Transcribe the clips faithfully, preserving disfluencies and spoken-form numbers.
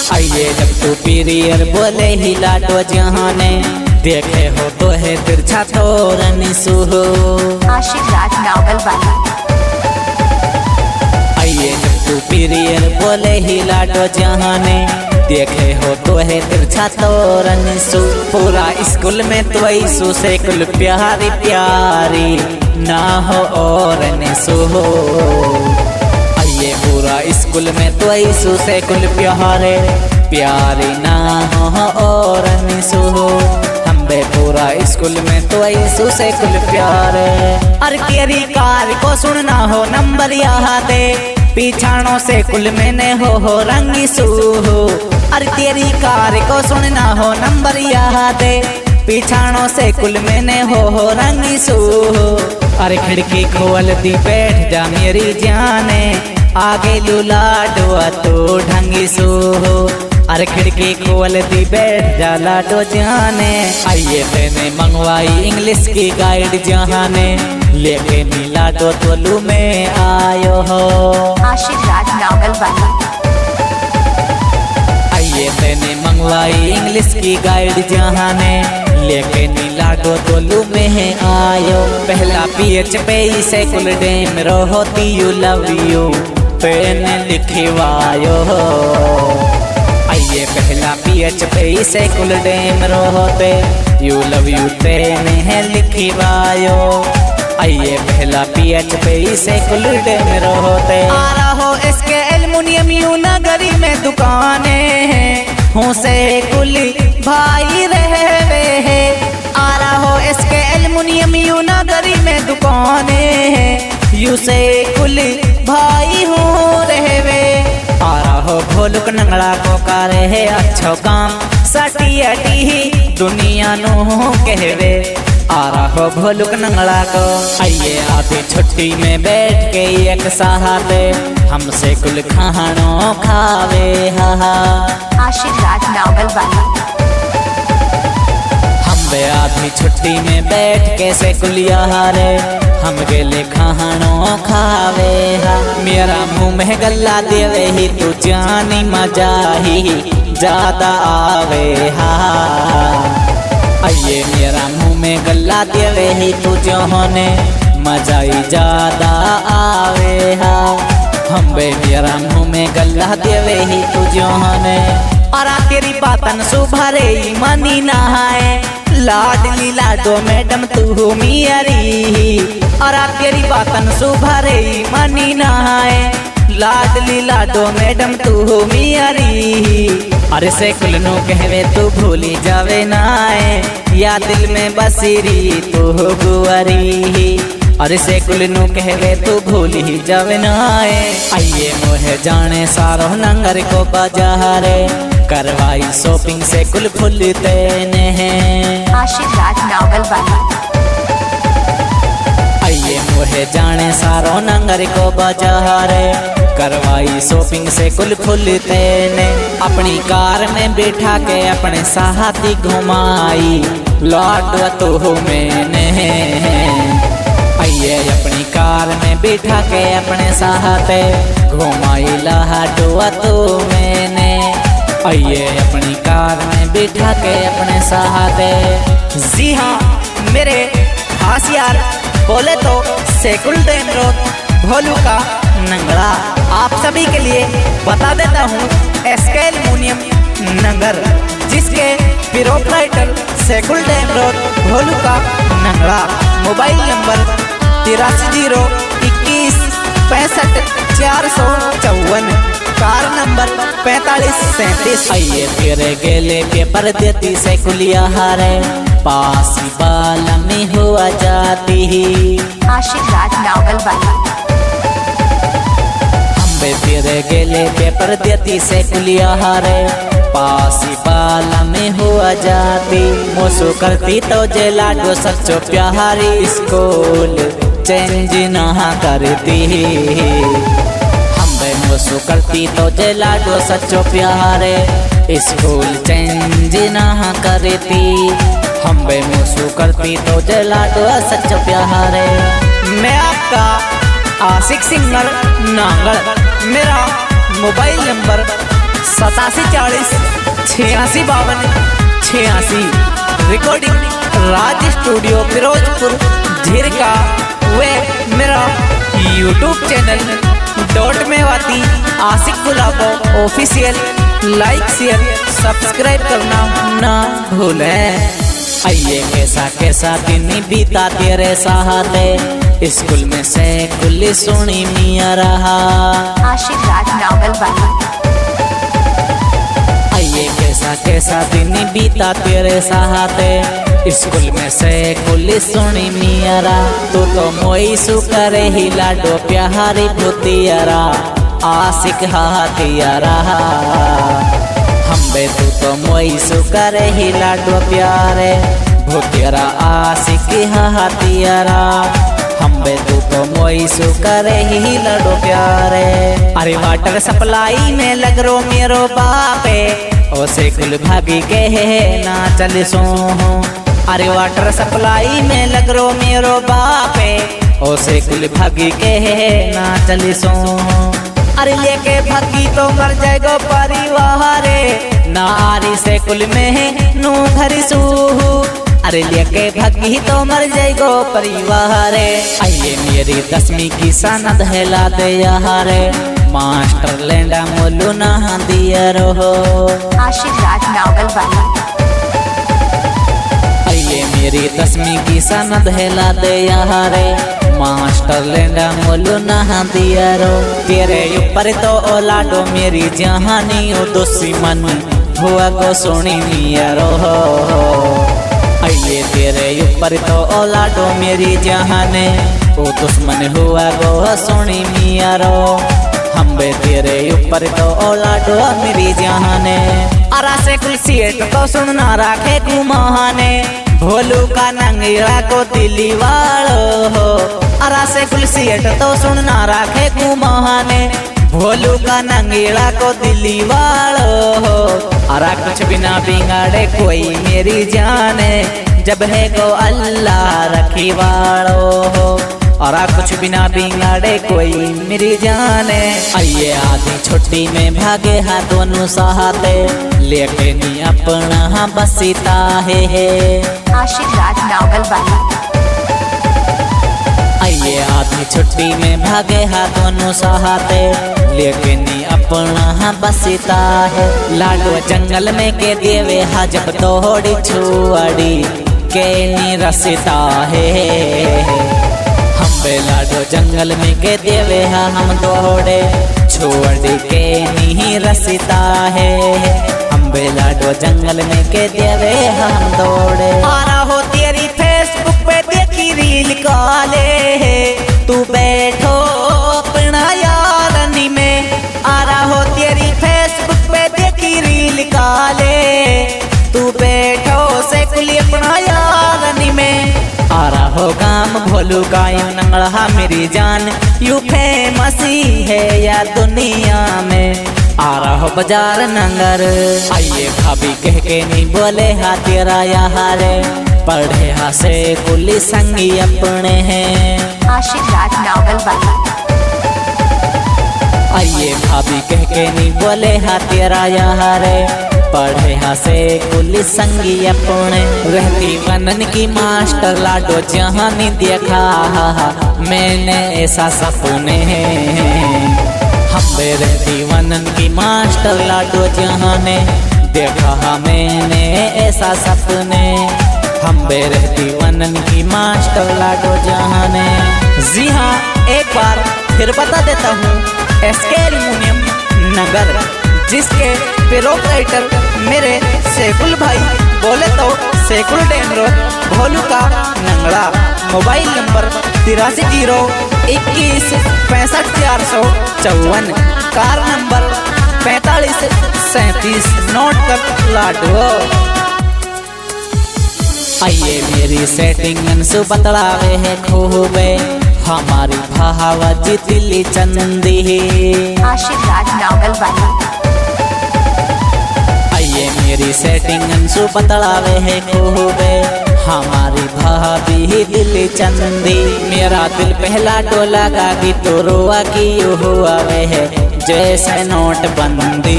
आइए जब तू पीरियर बोले ही लाडो जहाने, देखे हो तो है तिरछा तोरन सुहो। आशिक राज नावल वाला। आइए जब तू पीरियर बोले ही लाडो जहाने, देखे हो तो है तिरछा तोरन सु। पूरा स्कूल में तो ऐसू से कुल प्यारी प्यारी ना हो और सु हो। आइए पूरा स्कूल में तो ऐसू से कुल प्यारे प्यारी ना हो और सु हो। हम बे पूरा स्कूल में तो ऐसू से कुल प्यारे। अरे तेरी कार को सुनना हो नंबर यहाँ दे, पीछाणों से कुल मैंने हो हो रंगी सू हो। अरे तेरी कार को सुनना हो नंबर याद दे, पीछाणों से कुल मैंने हो हो रंगी सू हो। अरे खिड़की खोल दी बैठ जा मेरी जाने, आगे लूला डोआ तो ढंगी सू हो। अरे खिड़की खोल दी बैठ जा लाडो जाने, आइए मैंने मंगवाई इंग्लिश की गाइड जहाने, लेके नीला डो तोलू में आयो हो। आशिक राज नावल वाला। आइए मैंने मंगवाई इंग्लिश की गाइड जहाने, लेके नीला डो तोलू में आयो। पहला पीएच पे से कुल डेम रोती यू लव यू पेन लिखवायो हो। आइए पहला पीएच पे से कुल डेम रोते यू लव यू पेन है लिखवायो। आइए पहला पीएच पे से कुल डेम रोते। आ रहा हो इसके एल्युमिनियम यू नगरी में दुकाने हैं, हूँ से कुल भाई रहवे है। आ रहा हो इसके एल्युमिनियम यू नगरी में दुकाने हैं, यू से कुल भाई हूँ रहवे। आ रहा हो भोलुक नंगड़ा को करे है अच्छो काम, सटी अटी दुनिया नो कहवे। आ रहा हो भोलुक नंगड़ा को। आइए आधी छुट्टी में बैठ के एक सहारे, हमसे कुल खानो खावे हा। आशिक राज नावल वाला। हम बे आधी छुट्टी में बैठ के से कुल यारे, हम गेले खानो खावे हा। मेरा मुँह में गल्ला देवे ही तू जानी मजा ही ज्यादा आवे हा। आइए मेरा मुँह में गल्ला देवे ही तू जोने, मजा ही ज्यादा आवे हा। हम बे मेरा मुँह में गल्ला देवे ही तू जोने। और तेरी बातन सुभरे मनी नहाए, लाडली लाडो मैडम तू मियारी। और तेरी बातन सुभरे मनी नहाए, लाडली लाडो मैडम तू मियारी। अरे से कुल नो कहवे तू भूली जावे नाए, या दिल में बसीरी तू गुआरी। अरे से कुल नो कहवे तू भूली जावे नाए। आइए मोहे जाने सारो नंगर को बाजारे, करवाई शॉपिंग से कुल खुलते ने। आशिक राज नावल वाला। आइए मोहे जाने सारो नंगर को बाजारे, करवाई शॉपिंग से कुल खुलते ने। अपनी कार में बैठा के अपने साथी घुमाई लौट तो मैंने। आइए अपनी कार में बैठा के अपने साथ घुमाई लाडो तो मैंने। आइए अपनी कार में बैठा के अपने साथ। जी हाँ मेरे खास यार बोले तो सेकुल डेम रोड भोलू का नंगड़ा आप सभी के लिए बता देता हूँ। एसके एल्युमिनियम नगर, जिसके प्रोप्राइटर सेकुल डेम रोड भोलू का नंगड़ा। मोबाइल नंबर तिरासी जीरो इक्कीस पैंसठ चार सौ चौवन, कार नंबर पैंतालीस सैंतीस। आइए तेरे गेले पेपर देती से कुलिया हारे, पास बाल में हुआ जाती ही। आशिक राज नावल वाला। हम बे तेरे गेले पेपर देती से कुलिया हारे, पास बाल में हुआ जाती। मोसो करती तो जे लाडो सच्चो प्यारी, स्कूल चेंज ना करती। हम बे मोसो करती तो जे लाडो सच्चो प्यारे, स्कूल चेंज ना करती। हम बे मोसो करती तो जे लाडो सच्चो प्यारे। मैं आपका आशिक सिंगर नांगड़, मेरा मोबाइल नंबर सतासी चालीस छियासी बावन छियासी। Recording Raj studio Firozpur Jhirka. वे मेरा यूट्यूब चैनल डॉट में वाती Ashiq Gulabo official. Like share subscribe करना ना भूलें। आइए कैसा कैसा दिन बीता तेरे साथ, स्कूल में से कुल्ली सुनी मिया रहा। आशिक राज नावल वाली। आइए कैसा कैसा दिन बीता तेरे साथ, स्कूल में से कुल्ली सुनी मियारा। तू तो मोई सुकरे ही लाडो प्यारी भूतियारा, आशिक हाथियारा। हम्बे तू तो मोई सुकरे ही लाडो प्यारे भूतियारा, आशिक हाथियारा। हम्बे तू तो मोई सुकरे ही लाडो प्यारे। अरे वाटर सप्लाई में लग रो मेरो बापे, ओसे कुल भागी के है ना चल सो। अरे वाटर सप्लाई में लग रो मेरो बापे, ओसे कुल भागी के है ना चल सो। अरे लेके भागी तो मर जाएगो परिवार, नारी से कुल में नू धरी सू। अरे लेके भागी तो मर जाएगो परिवार। आइए मेरी दसवीं की सनद है ला दे यार, मास्टर लेंडा मोलू ना दिया रहो। आशिक राज नावल वाली। आइए मेरी दसवीं की सनद है ला दे यार, मास्टर लेंडा मोलू ना दिया रो। तेरे ऊपर तो ओलाडो मेरी जहानी ओ दुश्मन हुआ को सुनी मिया रो। आइए तेरे ऊपर तो ओलाडो मेरी जहाने ओ दुश्मन हुआ को सुनी मिया रो। हम्बे तेरे ऊपर तो ओलाडो मेरी जहाने। अरा से कुल सीट तो सुनना राखे कुमाने, भोलू का नंगीरा को दिली वालो हो। अरा से कुल सीट तो सुनना राखे कुमाने, भोलू का नंगीरा को दिली वालो हो। अरा कुछ बिना बिगाड़े कोई मेरी जाने, जब है को अल्लाह रखी वालो हो। और कुछ बिना बिगाड़े कोई मेरी जाने। आइए आधी छुट्टी में भागे हा दोनों सहाते, लेके नी अपना बसीता है। आशिक राज नावल वाली। आइए आधी छुट्टी में भागे हा दोनों सहाते, लेके नी अपना बसीता है। लाडो जंगल में के देवे हा जब तोड़ी छुआड़ी के नी रसीता है। हम्बे लाडो जंगल में के देवे हा हम दौड़े छोड़ के नहीं रसीता है। हम्बे लाडो जंगल में के देवे हा हम दौड़े। आरा हो तेरी फेसबुक पे देखी रील काले, तू बैठो अपना यारनी में। आरा हो तेरी फेसबुक पे देखी रील काले, तू बैठो से कुली अपना यारनी में। आरा हो काम भोलू का यू नंगड़ा मेरी जान, यू फेमस है या दुनिया में। आरा हो बाजार नंगर। आइए भाभी कह के नहीं बोले हा तेरा यारे, पढ़े हा से कुली संगी अपने हैं। आशिक राज नावल वाली। आइए भाभी कह के नहीं बोले हा तेरा यारे, पढ़े हा से कुली संगी अपने। रहती बनन की मास्टर लाडो जहाँ नहीं देखा मैंने ऐसा सपने। हम्बे रहती बनन की मास्टर लाडो जहाँ ने देखा मैंने ऐसा सपने। हम्बे रहती बनन की मास्टर लाडो जहाँ ने। जी हाँ एक बार फिर बता देता हूँ, एसके एल्युमिनियम नगर, जिसके प्रोप्राइटर मेरे शेखुल भाई बोले तो शेखुल डेमरो भोलू का नंगड़ा। मोबाइल नंबर तिरासी जीरो इक्कीस पैंसठ चार सौ चौवन। कार नंबर पैंतालीस सैंतीस। नोट कर लाडो। आइए मेरी सेटिंग सु बतलावे है खूबे, हमारी भावजी दिल्ली चंदी। आशिक राज नावल वाली। आइए मेरी सेटिंग सु बतलावे है खूबे, हमारी भाभी दिल चंदी, मेरा दिल पहला डोला गागी तो रोआ की हुआ वे है जैसे नोट बंदी।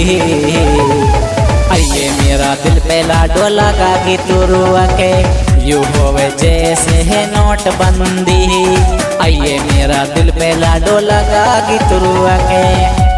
आइए मेरा दिल पहला डोला गागी तो रोआ के यू होवे जैसे है नोट बंदी। आइए मेरा दिल पहला डोला गागी तो रोआ के।